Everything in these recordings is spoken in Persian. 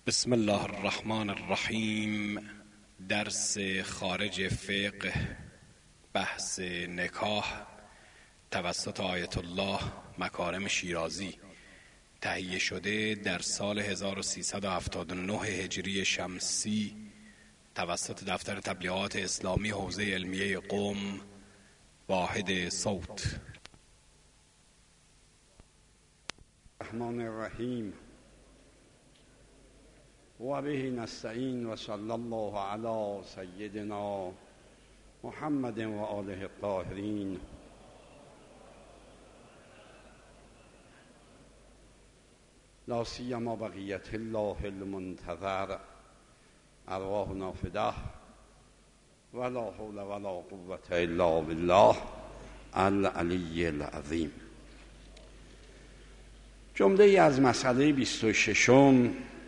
بسم الله الرحمن الرحیم. درس خارج فقه، بحث نکاح توسط آیت الله مکارم شیرازی، تهیه شده در سال 1379 هجری شمسی توسط دفتر تبلیغات اسلامی حوزه علمیه قم، واحد صوت. الرحمن الرحیم و به نستعین و صلی الله علی سیدنا محمد و آله الطاهرین. لا سیما بقیت الله المنتظر، ارواحنا فداه ولا حول ولا قوة الا بالله العلی العظیم. جمله ای از مسئله 26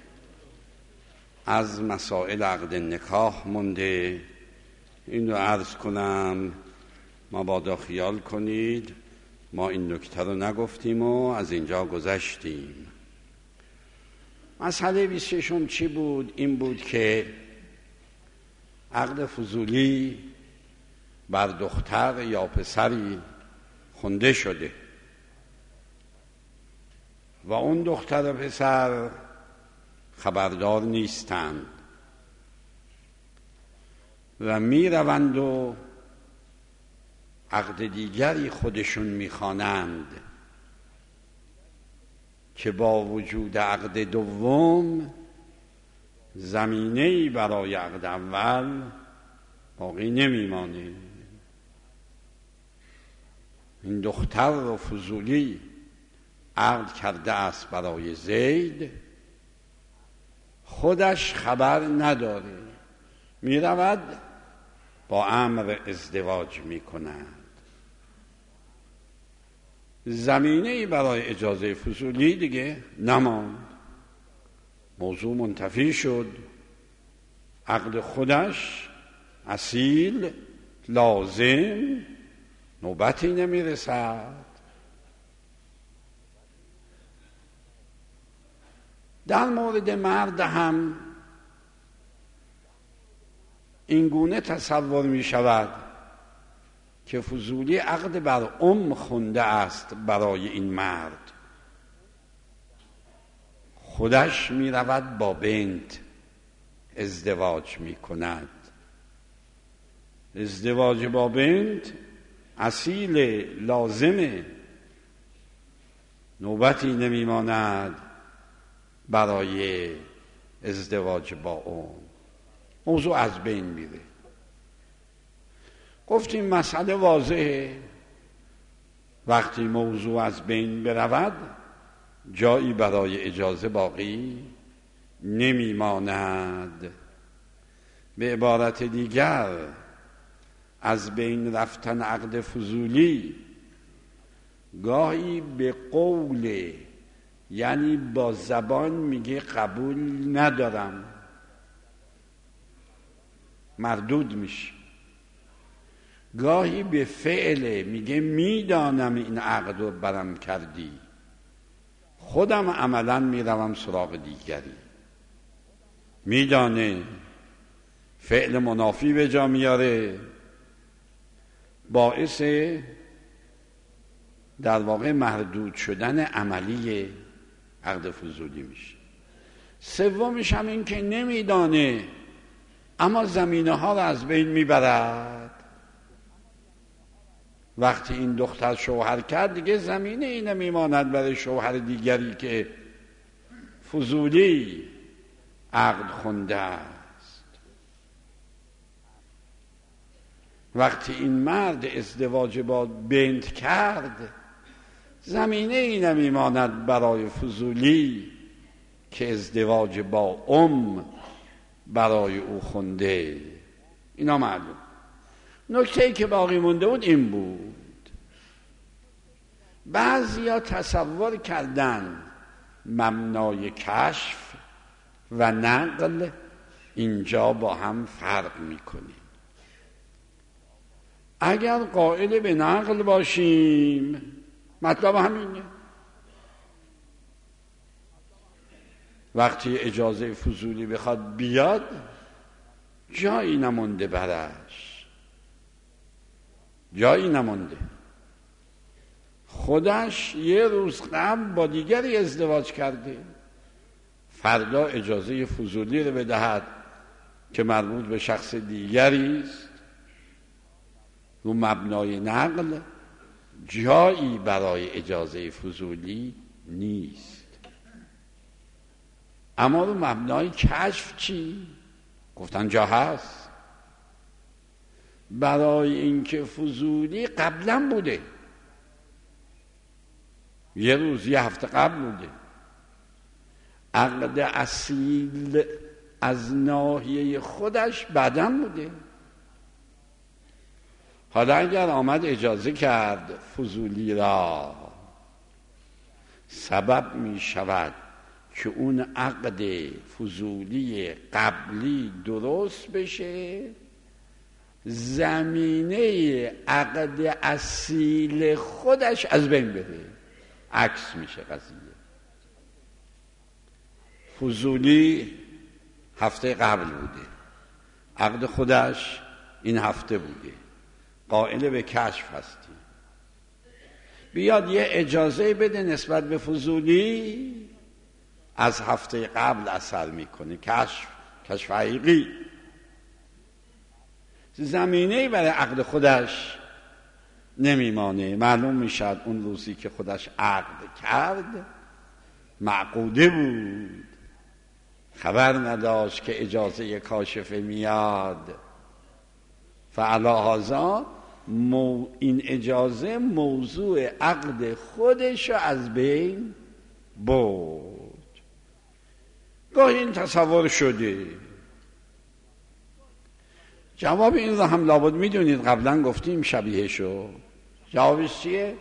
از مسائل عقد نکاح مونده. این رو عرض کنم، مبادا خیال کنید ما این نکته رو نگفتیم و از اینجا گذشتیم. مسئله 26 چی بود؟ این بود که عقد فضولی بر دختر یا پسری خونده شده و اون دختر و پسر خبردار نیستند و می روند و عقد دیگری خودشون می خوانند که با وجود عقد دوم زمینه‌ای برای عقد اول باقی نمیمانه. این دختر رو فضولی عقد کرده است برای زید، خودش خبر نداره، می رود با امر ازدواج می کند. زمینه‌ای برای اجازه فضولی دیگه نماند، موضوع منتفی شد. عقد خودش اصیل لازم نوبتی نمی رسد. در مورد مرد هم این گونه تصور می شود که فضولی عقد بر خونده است برای این مرد، خودش می رود با بنت ازدواج می کند. ازدواج با بنت اصیل لازمه، نوبتی نمی ماند برای ازدواج با اون. موضوع از بین میره. گفتیم مسئله واضحه، وقتی موضوع از بین برود جایی برای اجازه باقی نمیماند. به عبارت دیگر، از بین رفتن عقد فضولی گاهی به قول، یعنی با زبان میگه قبول ندارم، مردود میشه. گاهی به فعل میگه میدانم این عقد رو برم کردی، خودم عملا میروم سراغ دیگری. میدانه فعل منافی به جا میاره، باعث در واقع مردود شدن عملی عقد فضولی میشه. سومش هم این که نمیدانه اما زمینه ها رو از بین میبرد. وقتی این دختر شوهر کرد دیگه زمینه ای نمیماند برای شوهر دیگری که فضولی عقد خونده است. وقتی این مرد ازدواج با بنت کرد زمینه ای نمیماند برای فضولی که ازدواج با برای او خونده. اینا معلوم. نکته‌ای که باقی مونده بود این بود، بعضیا تصور کردن مبنای کشف و نقل اینجا با هم فرق میکنیم. اگر قائل به نقل باشیم مطلب همینه، وقتی اجازه فضولی بخواد بیاد جایی نمونده برش، جایی نمونده. خودش یه روز قبل با دیگری ازدواج کرده، فردا اجازه فضولی رو بدهد که مربوط به شخص دیگری است، رو مبنای نقل جایی برای اجازه فضولی نیست. اما رو مبنای کشف چی؟ گفتن جا هست. برای اینکه فضولی قبلا بوده، یه روز یه هفته قبل بوده، عقد اصیل از ناحیه خودش بعداً بوده. حالا اگر آمد اجازه کرد فضولی را، سبب می شود که اون عقد فضولی قبلی درست بشه، زمینه عقد اصیل خودش از بین بره، عکس میشه قضیه. فضولی هفته قبل بوده، عقد خودش این هفته بوده، قائل به کشف هستی، بیاد یه اجازه بده نسبت به فضولی، از هفته قبل اثر میکنه، کشف حقیقی، زمینه‌ای برای عقد خودش نمیمانه. معلوم میشد اون روزی که خودش عقد کرد معقوده بود، خبر نداشت که اجازه کاشفه میاد. فعلا هذا این اجازه موضوع عقد خودش از بین برد. گاهی این تصور شده. جواب این رو هم لابد میدونید، قبلا گفتیم شبیه شو. جوابش چیه؟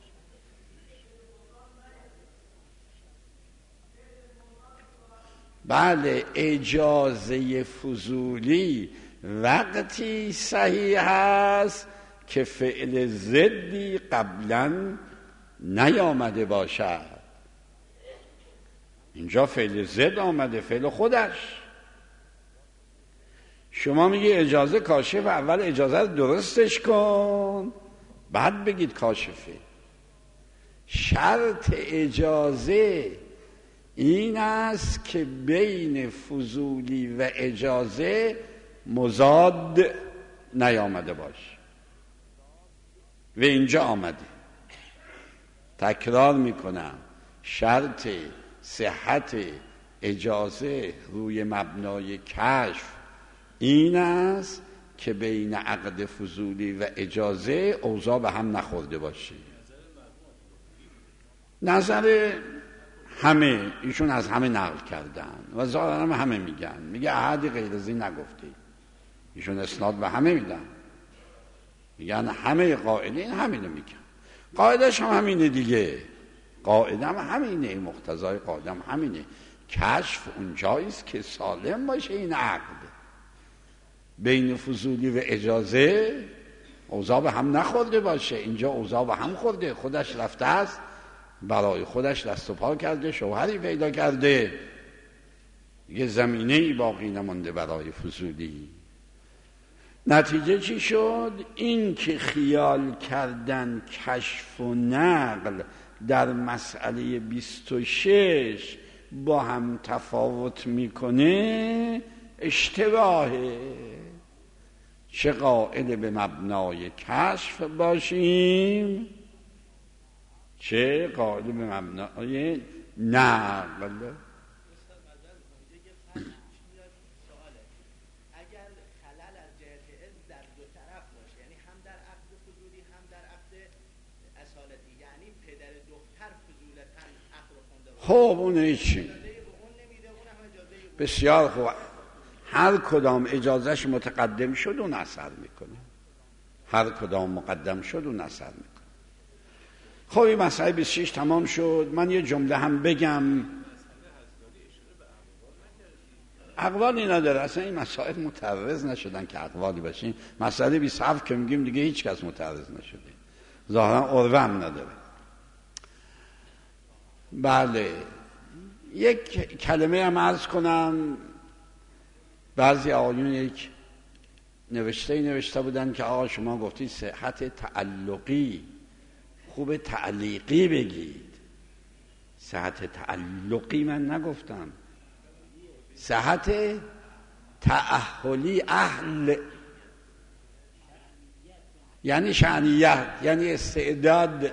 بله، اجازه فضولی وقتی صحیح هست که فعل ضدی قبلا نیامده باشد. اینجا فعل ضد آمده، فعل خودش. شما میگی اجازه کاشف، اول اجازه رو درستش کن بعد بگید کاشفه. شرط اجازه این است که بین فضولی و اجازه مضاد نیامده باشه و اینجا آمده. تکرار میکنم، شرط صحت اجازه روی مبنای کشف این است که بین عقد فضولی و اجازه اوضاع به هم نخورده باشه. نظر همه، ایشون از همه نقل کردن و ظاهرا همه میگن، میگه احدی غیر از این نگفته. ایشون اسناد به همه میدن، میگن همه قائلین همینو میگن. قاعدش هم همینه دیگه، قاعده هم همینه، مقتضای قاعده هم همینه. کشف اونجاییست که سالم باشه این عقد. بین فضولی و اجازه اوضاع به هم نخورده باشه. اینجا اوضاع به هم خورده، خودش رفته است برای خودش دست و پا کرده، شوهری پیدا کرده، یه زمینه‌ای باقی نمونده برای فضولی. نتیجه چی شد؟ این که خیال کردن کشف و نقل در مسئله 26 با هم تفاوت میکنه اشتباهه. چه قائل به مبنای کشف باشیم، چه قائل به مبنای نقل. خب اونه چی؟ بسیار خوب، هر کدام اجازهش متقدم شد اون اثر میکنه، هر کدام مقدم شد اون اثر میکنه. خب این مسئله 26 تمام شد. من یه جمله هم بگم. اقوالی نداره، اصلا این مسائل متعرض نشدن که اقوالی باشین. مسئله 27 که میگیم دیگه هیچ کس متعرض نشده، ظاهرا عرضه هم نداره. بله، یک کلمه هم عرض کنم. بعضی آقایون یک نوشته بودن که آقا شما گفتید صحت تعلقی، خوب تعلیقی بگید. صحت تعلقی من نگفتم، صحت تأهلی، اهل یعنی شأنیت، یعنی استعداد.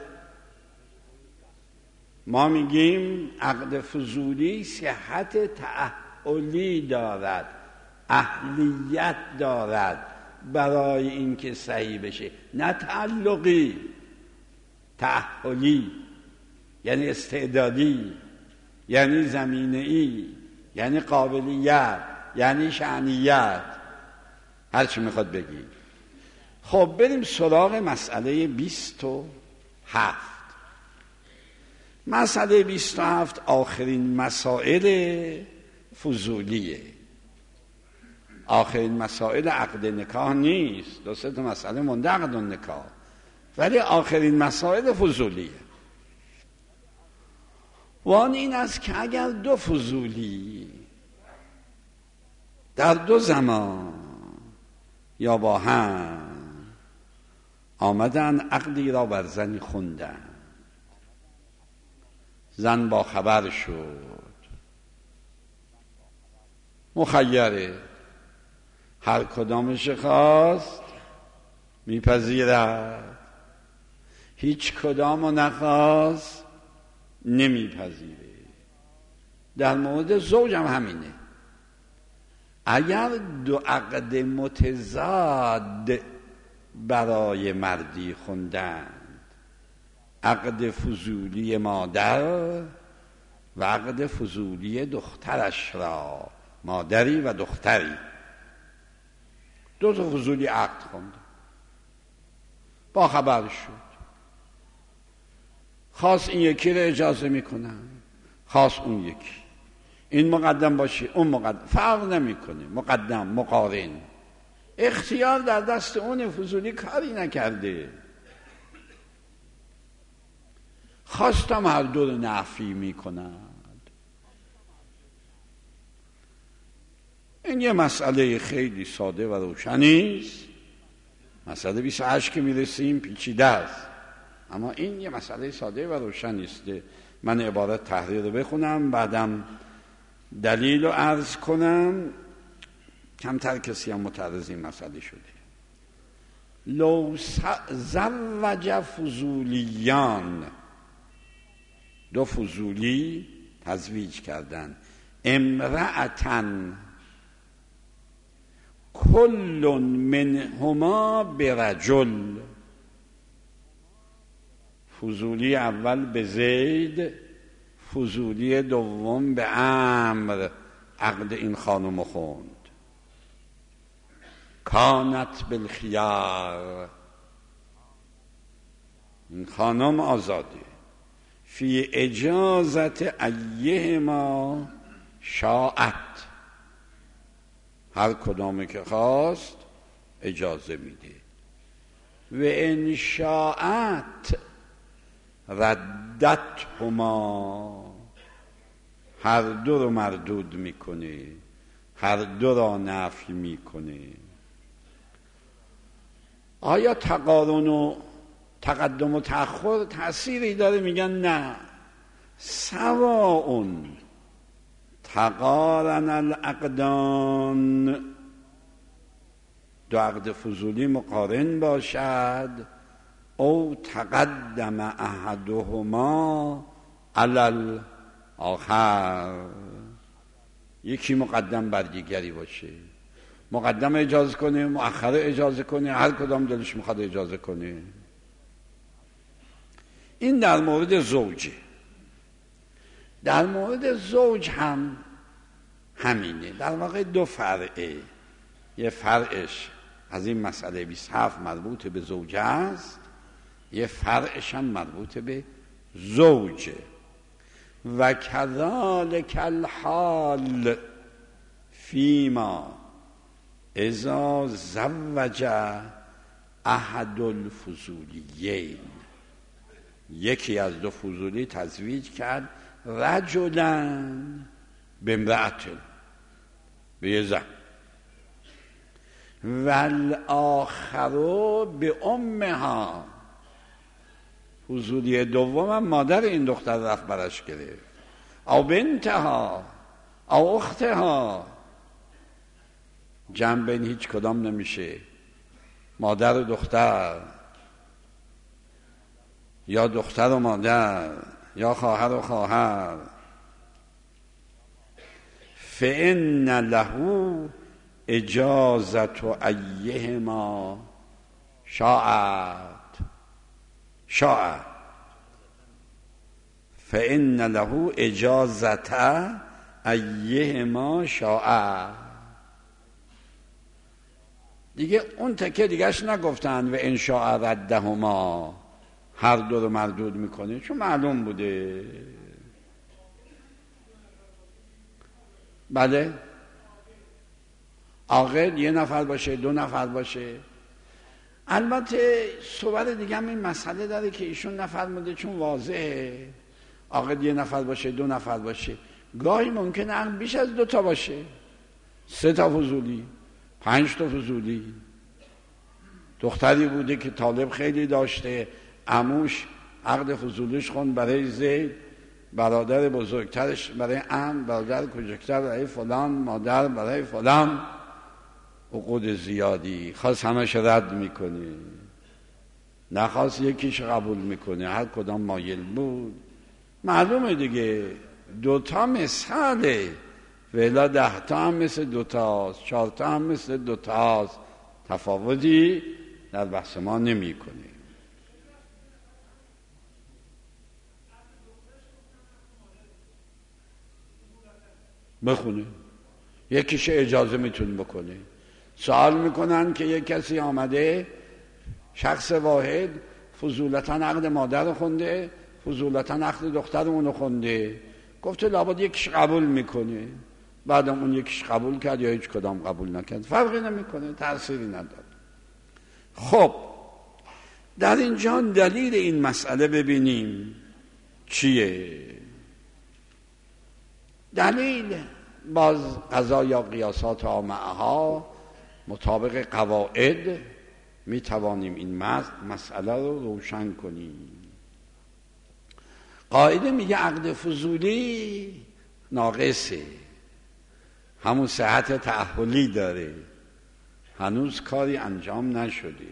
ما میگیم عقد فضولی صحت تأهلی دارد، اهلیت دارد برای اینکه صحیح بشه، نه تعلقی. تأهلی یعنی استعدادی، یعنی زمینه‌ای، یعنی قابلیت، یعنی شأنیت، هر چی میخواد بگی. خب بریم سراغ مسئله 27. مسئله 27 آخرین مسائل فضولیه. آخرین مسائل عقد نکاح نیست، دو سه تا مسئله مونده عقد نکاح، ولی آخرین مسائل فضولیه. و آن این است که اگر دو فضولی در دو زمان یا با هم آمدن عقدی را بر زنی خوندن، زن با خبر شد، مخیره، هر کدامش خواست میپذیرد، هیچ کدامو نخواست نمیپذیره. در مورد زوج هم همینه. اگر دو عقد متضاد برای مردی خوندند، عقد فضولی مادر و عقد فضولی دخترش را، مادری و دختری، دو تا فضولی عقد خوند، با خبر شد، خواست این یکی رو اجازه میکنن، خواست اون یکی، این مقدم باشه اون مقدم، فرق نمیکنه، مقدم مقارن، اختیار در دست اون فضولی کاری نکرده. خواستم هر دو رو نفی میکنند. این یه مسئله خیلی ساده و روشنی است. مسئله 28 که میرسیم پیچیده است، اما این یه مسئله ساده و روشنی است. من عبارت تحریر رو بخونم، بعدم دلیل رو عرض کنم. کمتر کسی هم متعرض این مسئله شده. لو زوج فضولیان، دو فضولی تزویج کردن، امرأتن کل منهما برجل، فضولی اول به زید، فضولی دوم به عمرو، عقد این خانم خوند. کانت بالخیار، این خانم آزاده، فی اجازت ایهما شاءت، هر کدامی که خواست اجازه میده. و ان شاءت ردتهما، هر دو رو مردود میکنه، هر دو را نفی میکنه. آیا تقارن و تقدم و تأخر تأثیری داره؟ میگن نه. سواء تقارن العقدان، دو عقد فضولی مقارن باشد، او تقدم احدهما علی الاخر، یکی مقدم بر دیگری باشه، مقدم اجازه کنه، مؤخر اجازه کنه، هر کدام دلش میخواد اجازه کنه. این در مورد زوجه. در مورد زوج هم همینه. در واقع دو فرعه. یه فرعش از این مسئله 27 مربوط به زوجه است، یه فرعش هم مربوط به زوجه. و کذالک الحال فیما اذا زوج احد الفضولیین، یکی از دو فضولی تزویج کرد رجلا به امرأت، به یه زن، والآخر به امها. حضوری دوم هم مادر این دختر رفت برش گرفت، او بنتها او اختها. جمع بین هیچ کدام نمیشه، مادر و دختر یا دختر و مادر یا خواهر و خواهر. فإن له اجازت ایهما شاءت. فإن له اجازت ایهما شاءت. دیگه اون تکه دیگهش نگفتن و ان شاء ردهما، هر دو رو مردود میکنه، چون معلوم بوده. بله، عاقل یه نفر باشه، دو نفر باشه. البته صور دیگه هم این مسئله داره که ایشون نفرموده چون واضحه عاقل یه نفر باشه، دو نفر باشه. گاهی ممکنه عقل بیش از 2 تا باشه، 3 تا فضولی، 5 تا فضولی. دختری بوده که طالب خیلی داشته، عموش عقد فضولیش خوند برای زید، برادر بزرگترش برای عم، برادر کوچکتر برای فلان، مادر برای فلان. عقود زیادی خواست همش رد میکنه، نخواست یکیش قبول میکنه، هر کدام مایل بود. معلومه دیگه 2 تا مثاله، ولی 10 تا هم مثل 2 تاست، 4 تا هم مثل 2 تاست. تفاوتی در بحث ما نمی کنه. بخونه، یکیش اجازه میتونه بکنه. سوال میکنن که یک کسی آمده، شخص واحد، فضولتا عقد مادر رو خونده، فضولتا عقد دختر اونو خونده، گفته لابد یکیش قبول میکنه. بعدم اون یکیش قبول کرد یا هیچ کدام قبول نکرد، فرقی نمیکنه، تأثیری نداره. خب در اینجا دلیل این مسئله ببینیم چیه. دلیل باز قضا یا قیاسات معها مطابق قواعد می توانیم این مسئله رو روشن کنیم. قاعده میگه عقد فضولی ناقصه، همون صحت تأهلی داره، هنوز کاری انجام نشده.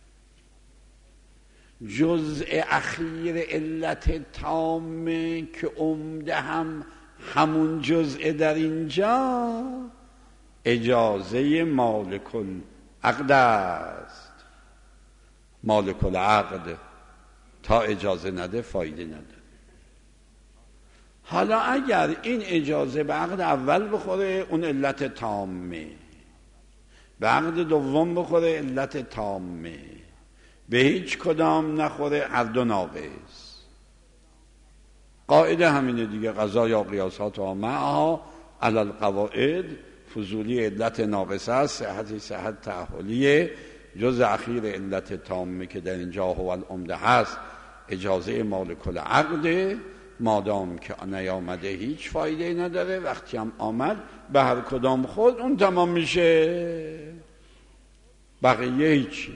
جزء اخیر علت تامه که عمده هم همون جزء در اینجا اجازه مالک العقد است. مالک العقد تا اجازه نده فایده نداره. حالا اگر این اجازه به عقد اول بخوره اون علت تامه، به عقد دوم بخوره علت تامه، به هیچ کدام نخوره هر دو ناقص. قاعده همینه دیگه، قضا یا قیاسات و معها علی القواعد. فضولی علت ناقصه است، صحت تأهلیه. جز اخیر علت تامه که در اینجا هو العمده هست اجازه مالک العقد. مادام که نیامده هیچ فایده نداره، وقتی هم آمد به هر کدام خود اون تمام میشه، بقیه هیچی.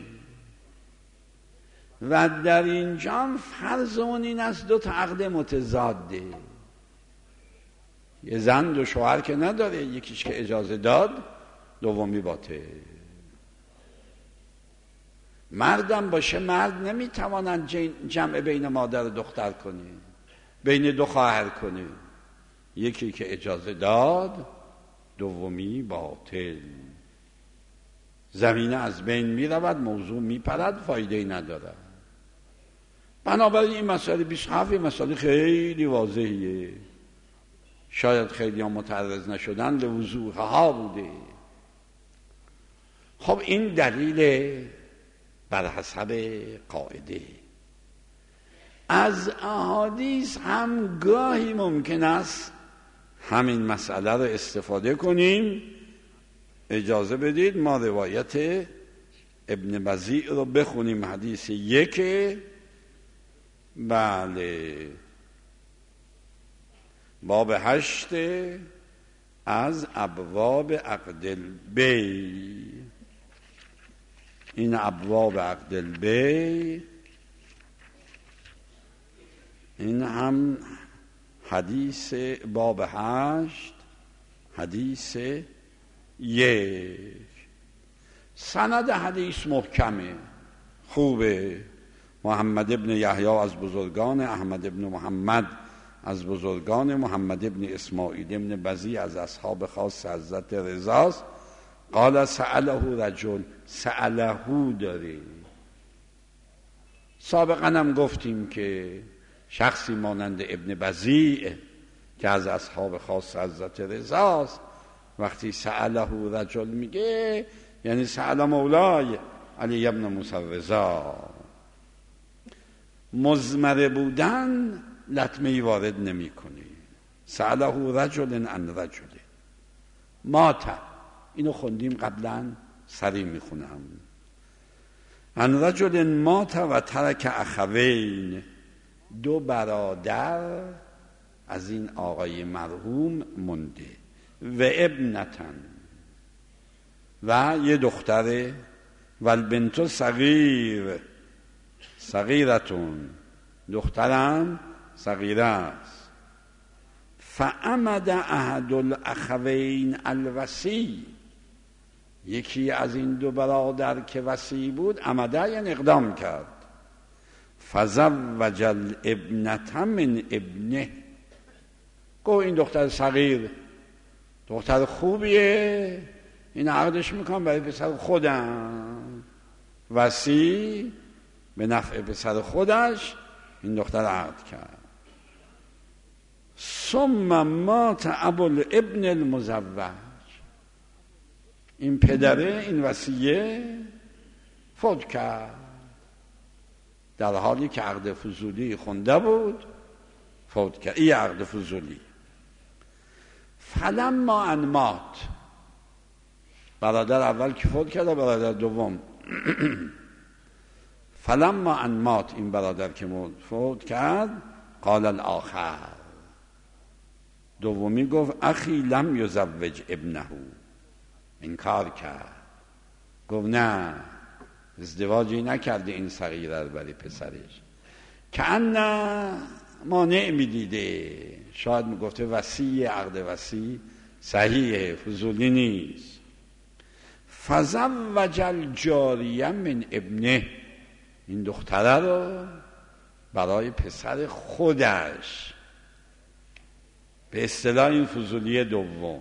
و در اینجا فرض اون این است 2 تا عقد متضاده. یه زن 2 شوهر که نداره، یکیش که اجازه داد دومی باطل. مردم باشه، مرد نمیتوانند جمع بین مادر و دختر کنه، بین 2 خواهر کنه. یکی که اجازه داد دومی باطل. زمینه از بین می رود، موضوع می پرد، فایده نداره. بنابراین این مسئله 27 مسئله خیلی واضحیه، شاید خیلی هم متعرض نشدن، لوضوح ها بوده. خب این دلیل بر حسب قاعده. از احادیث هم گاهی ممکن است همین مسئله رو استفاده کنیم. اجازه بدید ما روایت ابن بزیع رو بخونیم، حدیث 1. بله، باب 8 از ابواب عقد البی. این ابواب عقد البی این هم حدیث باب 8 حدیث 1. سند حدیث محکمه، خوبه. محمد ابن یحیی از بزرگان، احمد ابن محمد از بزرگان، محمد ابن اسماعیل ابن بزی از اصحاب خاص حضرت رضاست. قال سأله رجل، سأله داره. سابقا هم گفتیم که شخصی مانند ابن بزی که از اصحاب خاص حضرت رضاست وقتی سأله رجل میگه یعنی سأل مولای علی ابن موسی رضا. مضمر بودن لطمه‌ای وارد نمی‌کنه. سأله رجل عن رجل مات، اینو خوندیم قبلا، سریع میخونم. عن رجل مات و ترک اخوین، 2 برادر از این آقای مرحوم مونده، و ابنتن و یه دختره، و البنت صغیرتون، دخترم صغیره است. فعمد احد الاخوین الوصی، یکی از این 2 برادر که وصی بود عمده یعنی اقدام کرد. فزوج الابنة من ابنه، گو این دختر صغیر دختر خوبیه، این عقدش میکنم برای پسر خودم. وصی به نفع پسر خودش این دختر عقد کرد. ثم مات ابو الابن المزوج، این پدره این وصیه فوت کرد در حالی که عقد فضولی خونده بود، فوت کرد. این عقد فضولی. فلما ان مات، برادر اول که فوت کرد و برادر دوم فلما ان مات، این برادر که فوت کرد، قال الاخر، دومی گفت اخی لم یزوج ابنه، انکار کرد، گفت نه ازدواجی نکرده این صغیره برای پسرش، که ان مانع میدیده، شاید میگفته وصی، عقد وصی صحیحه فضولی نیست. فزوج الجاریه من ابنه، این دختره رو برای پسر خودش، به اصطلاح این فضولی دوم.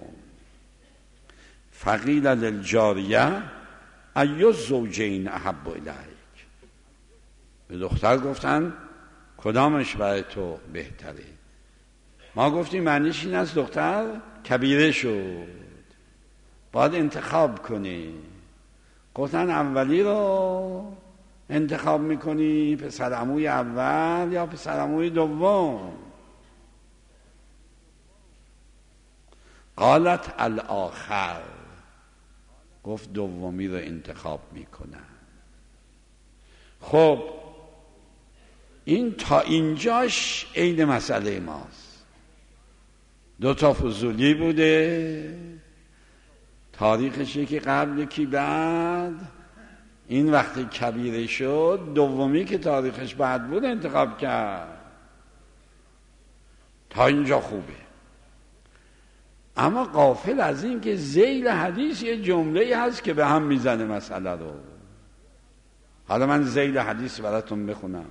فقیل للجاریه ای الزوجین احب الیک، به دختر گفتن کدامش برای تو بهتره؟ ما گفتیم معنیش این است دختر کبیره شد، باید انتخاب کنی. گفتن اولی رو انتخاب میکنی، پسر عموی اول یا پسر عموی دوم؟ قالت الاخر، گفت دومی رو انتخاب میکنن. خب این تا اینجاش عین مسئله ماست. 2 تا فضولی بوده، تاریخش یکی قبل یکی بعد. این وقتی کبیره شد، دومی که تاریخش بعد بود انتخاب کرد. تا اینجا خوبه. اما غافل از این که ذیل حدیث یه جمله هست که به هم میزنه مسئله رو. حالا من ذیل حدیث براتون بخونم.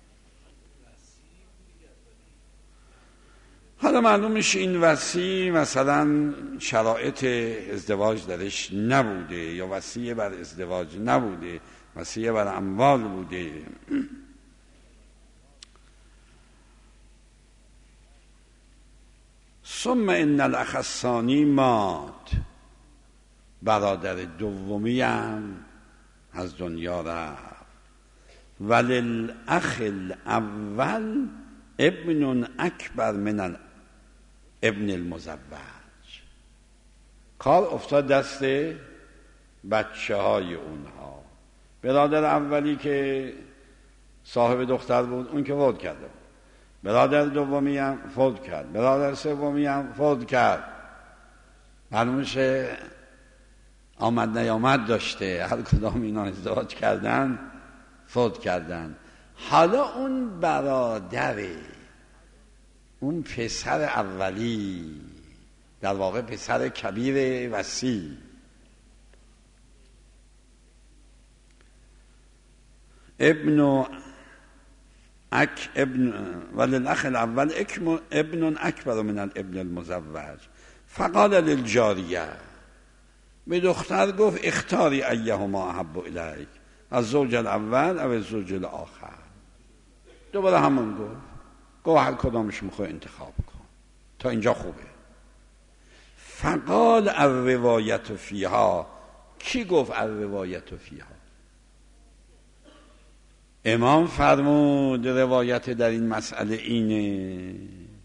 حالا معلوم میشه این وصی مثلا شرایط ازدواج درش نبوده، یا وصیه بر ازدواج نبوده، وصیه بر اموال بوده. ثم ان الاخ الثانی مات، برادر دومی هم از دنیا رفت. وللاخ الاول ابن اکبر من ابن المزوج، کار افتاد دست بچه های اونها. برادر اولی که صاحب دختر بود اون که فوت کرده بود، برادر دومی هم فوت کرد، برادر سومی هم فوت کرد. معلومشه آمد نیامد داشته، هر کدام اینا ازدواج کردن فوت کردن. حالا اون برادر، اون پسر اولی، در واقع پسر کبیر وسیع، وللأخ الاول ابن اکبر من الابن المزوج. فقال للجاریه، به دختر گفت اختاری ایهما احب الیک، از زوج الاول او از زوج الاخر. دوباره همون گفت هر کدامش میخوای انتخاب کن. تا اینجا خوبه. فقال الروایت فیها، کی گفت الروایت فیها؟ امام فرمود روایت در این مسئله اینه.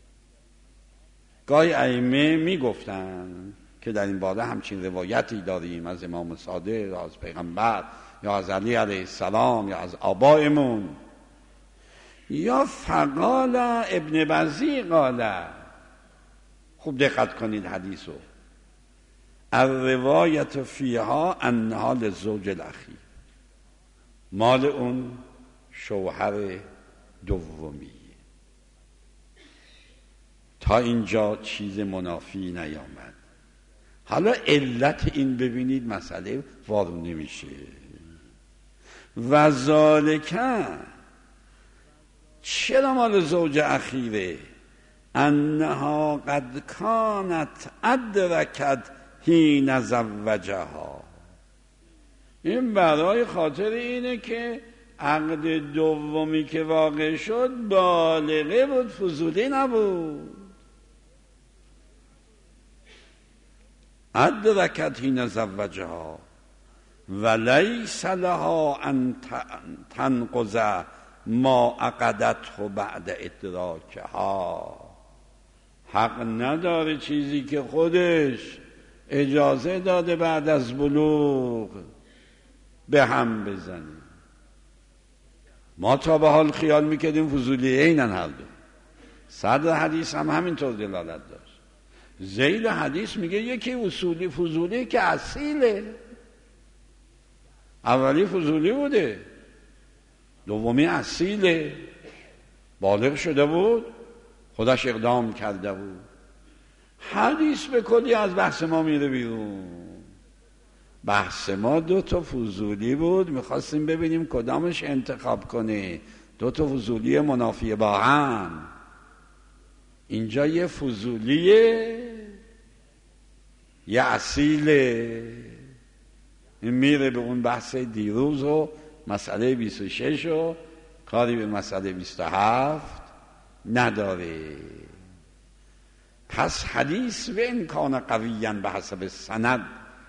گاهی ائمه میگفتن که در این باره همچین روایتی داریم از امام صادق یا از پیغمبر یا از علی علیه السلام یا از آبائمون. یا فقال ابن بزی قال، خوب دقت کنید حدیثو، الروایت فیها انها للزوج الاخیر، مال اون شوهر دومی. تا اینجا چیز منافی نیامد. حالا علت این ببینید مسئله وارد نمیشه. و ذالکه، چرا مال زوج اخیره؟ انها قد کانت ادرکت حین زوجها، این برای خاطر اینه که عقد دومی که واقع شد بالغه بود، فضولی نبود. ادرکت حین زوجها ولیس لها ان تنقض ما عقدته بعد ادراکها، حق نداره چیزی که خودش اجازه داده بعد از بلوغ به هم بزنه. ما تا به حال خیال میکردیم فضولیه اینن هر دو. صدر حدیث هم همینطور دلالت داشت. ذیل حدیث میگه یکی اصولی فضولی که اصیله، اولی فضولی بوده، دومی اصیله، بالغ شده بود، خودش اقدام کرده بود. حدیث به کلی از بحث ما میره بیرون. بحث ما 2 تا فضولی بود، میخواستیم ببینیم کدامش انتخاب کنه. 2 تا فضولی منافی با هم. اینجا یه فضولیه یه اصیله. این میره به اون بحث دیروز و مسئله 26 و کاری به مسئله 27 نداره. پس حدیث و این کان قویاً به حسب سند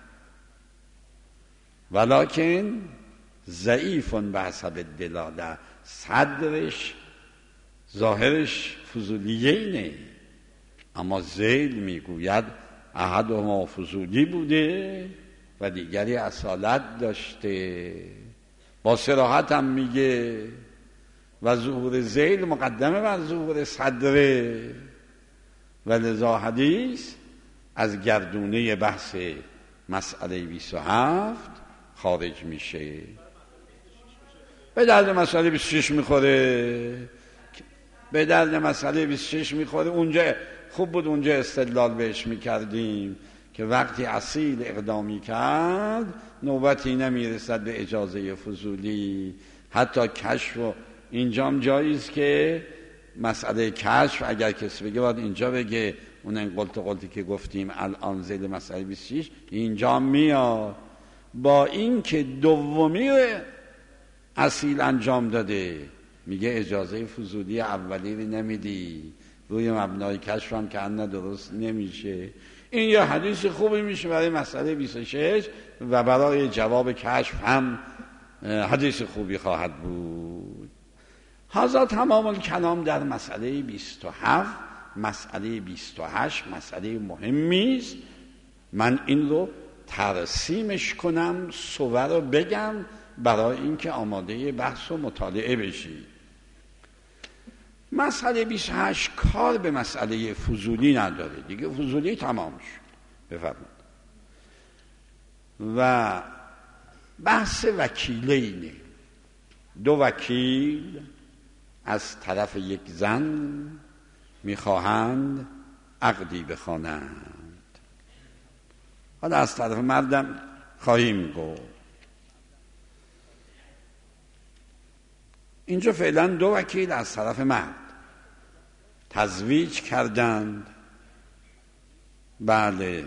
ولکن ضعیف به حسب دلاله، صدرش ظاهرش فضولیه اینه، اما ذیل میگوید احدهما فضولی بوده و دیگری اصالت داشته. با صراحت هم میگه و ظهور ذیل مقدمه بر ظهور صدره و لذا حدیث از گردونه بحث مسئله 27 خارج میشه. به درد مسئله 26 میخوره، به درد مسئله 26 میخوره. اونجا خوب بود اونجا استدلال بهش میکردیم که وقتی اصیل اقدامی کرد نوبتی نمیرسد به اجازه فضولی، حتی کشف. و اینجام جاییز که مسئله کشف اگر کسی بگه باید اینجا بگه، اون این قلتی که گفتیم الان زید مسئله 26 اینجا میاد. با این که دومی اصیل انجام داده میگه اجازه فضولی اولی رو نمیدی، روی مبنای کشف هم که انا درست نمیشه. این یه حدیث خوبی میشه برای مسئله 26 و برای جواب کشف هم حدیث خوبی خواهد بود. هذا تمام الکلام در مسئله 27. مسئله 28 مسئله مهمی است. من این رو ترسیمش کنم، صور رو بگم برای اینکه آماده بحث و مطالعه بشید. مسئله 28 کار به مسئله فضولی نداره دیگه، فضولی تمام شد. بفرمایید. و بحث وکیلینه، دو وکیل از طرف یک زن میخواهند عقدی بخوانند. حالا از طرف مردم خواهیم گفت. اینجا فعلا دو وکیل از طرف مرد تزویج کردند. بله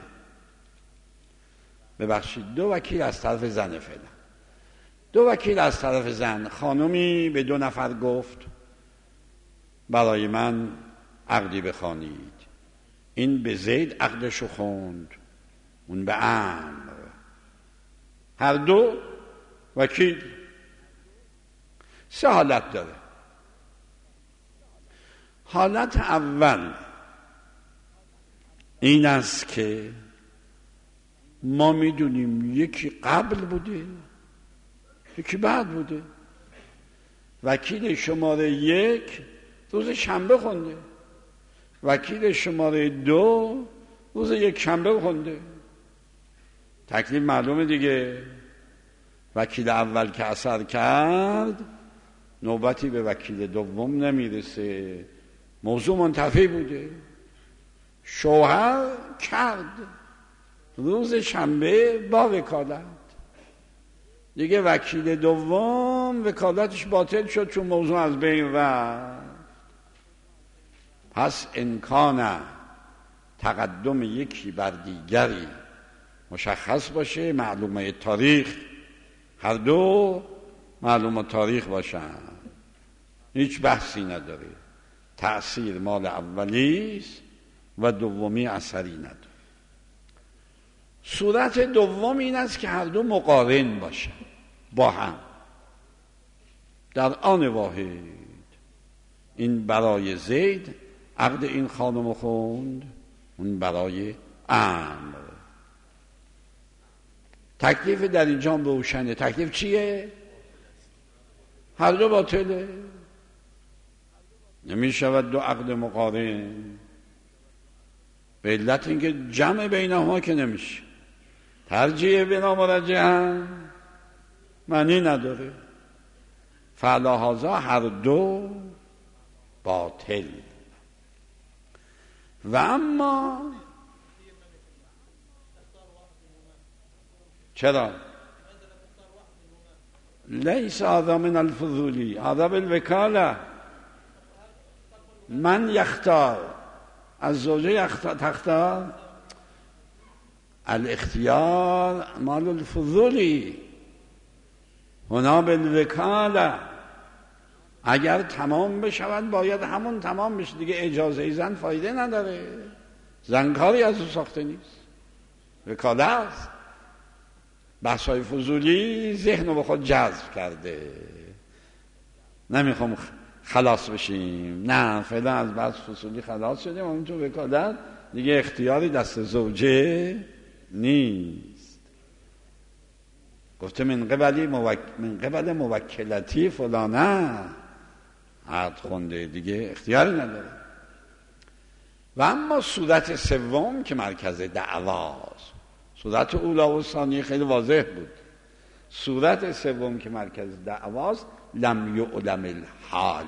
ببخشید، دو وکیل از طرف زن. فعلا دو وکیل از طرف زن. خانمی به دو نفر گفت برای من عقدی بخوانید. این به زید عقدشو خوند، اون به عمرو. هر دو وکیل. سه حالت داره. حالت اول این است که ما میدونیم یکی قبل بوده یکی بعد بوده. وکیل شماره 1 روز شنبه خونده، وکیل شماره 2 روز یک شنبه خونده. تکلیف معلومه دیگه. وکیل اول که اثر کرد نوبتی به وکیل دوم نمیرسه. موضوع منتفی بوده. شوهر کرد روز شنبه با وکالت، دیگه وکیل دوم وکالتش باطل شد چون موضوع از بین رفت. پس امکان تقدم یکی بر دیگری مشخص باشه، معلومه تاریخ، هر دو معلومه تاریخ باشن، هیچ بحثی نداره. تأثیر مال اولیست و دومی اثری نداره. صورت دوم این است که هر دو مقارن باشن با هم در آن واحد. این برای زید عقد این خانم خوند، اون برای عمرو. تکلیف در اینجا روشنه. تکلیف چیه؟ هر دو باطله. نمی شود دو عقد مقارن، به علت اینکه جمع بینهما که نمیشه. ترجیح بنا مرجح معنی نداره. فعلا هر دو باطل. و اما چرا؟ لیس هذا من الفضولی، هذا بالوکاله. من یختار، از زوجه تختار. الاختیار مال الفضولی، هنا بالوکاله. اگر تمام بشود باید همون تمام بشه دیگه. اجازه زن فایده نداره، زن کاری از او ساخته نیست، وکاله است. بحثای فضولی ذهن رو به خود جذب کرده. نمیخوام خلاص بشیم، نه فعلا از بحث فضولی خلاص شدیم. اون تو وکالت دیگه اختیاری دست زوجه نیست. گفته من قبل موکلتی فلانه عقد خونده، دیگه اختیاری نداره. و اما صورت سوم که مرکز دعواست، صورت اولا و ثانیه خیلی واضح بود. صورت سوم که مرکز دعواست لم یعلم الحال،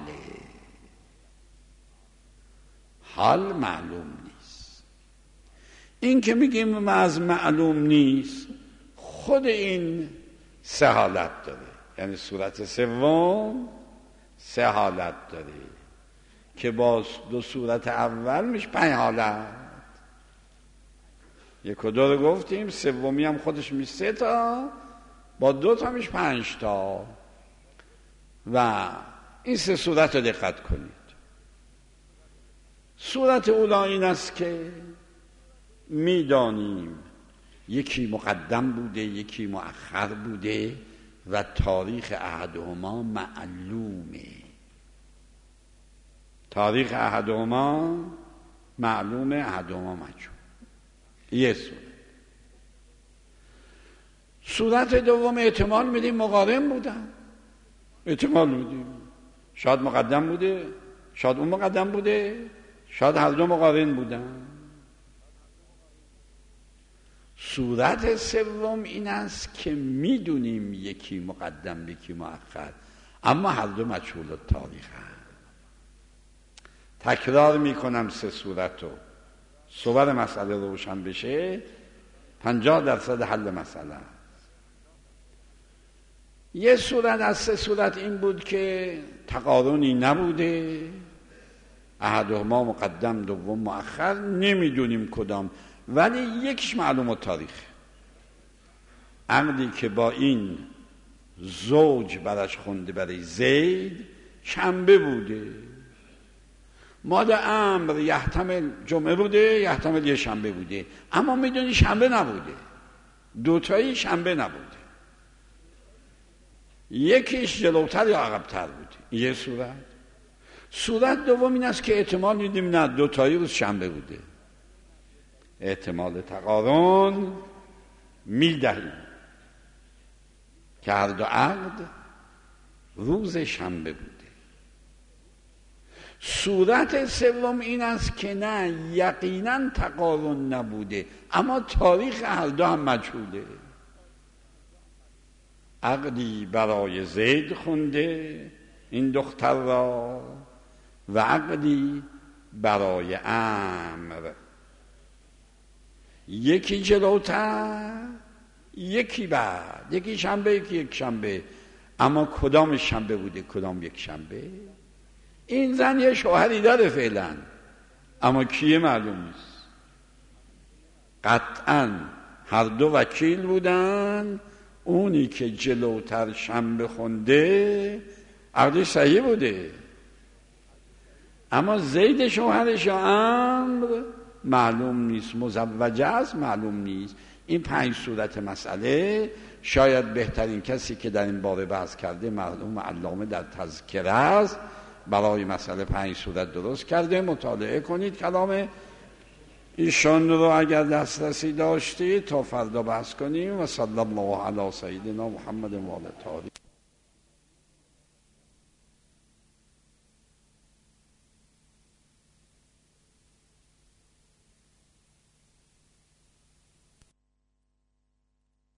حال معلوم نیست. این که میگیم از معلوم نیست، خود این سه حالت داره. یعنی صورت سوم سه حالت داره که با دو صورت اول میشه 5 حالت. یک و دو رو گفتیم، سومی هم خودش میشه 3 تا، با 2 تا میشه 5 تا. و این 3 صورت رو دقت کنید. صورت اولا این است که میدانیم یکی مقدم بوده یکی مؤخر بوده و تاریخ احدهما معلومه. تاریخ احدهما معلومه، احدهما مجهول. یه صورت دوم احتمال میدیم مقارن بودن، احتمال میدیم شاید مقدم بوده شاید اون مقدم بوده، شاید هر دو مقارن بودن. صورت سوم این است که میدونیم یکی مقدم یکی مؤخر، اما هر دو مجهول التاریخ هست. تکرار میکنم 3 صورت رو، صور مسئله روشن بشه 50% حل مسئله است. یه صورت از 3 صورت این بود که تقارنی نبوده، احدهما مقدم دوم مؤخر، نمیدونیم کدام، ولی یکیش معلوم التاریخ. عقدی که با این زوج برش خونده برای زید شنبه بوده، ماده امر یحتمل جمعه بوده، یحتمل یه شنبه بوده، اما میدونی شنبه نبوده، دوتایی شنبه نبوده، یکیش جلوتر یا عقبتر بوده. یه صورت دوم این است که احتمال میدیم نه دوتایی روز شنبه بوده، احتمال تقارن میدهیم که هر دو عقد روز شنبه بوده. صورت سوم این است که نه یقینا تقارن نبوده، اما تاریخ هر دو هم مجهوله. عقدی برای زید خونده این دختر را و عقدی برای عمرو، یکی جلوتر یکی بعد، یکی شنبه یکی یک شنبه، اما کدام شنبه بوده کدام یک شنبه؟ این زن یه شوهری داره فعلا، اما کیه معلوم نیست. قطعا هر دو وکیل بودن، اونی که جلوتر شنبه خونده عقدش صحیح بوده، اما زید شوهرش یا عمرو معلوم نیست، مزوجه است معلوم نیست. این 5 صورت مسئله شاید بهترین کسی که در این باره بحث کرده مرحوم علامه در تذکره است، برای مسئله 5 صورت درست کرده. مطالعه کنید کلام ایشان رو اگر دسترسی داشتید تا فردا بحث کنیم. و صلی الله علی سیدنا محمد و آله الطاهرین.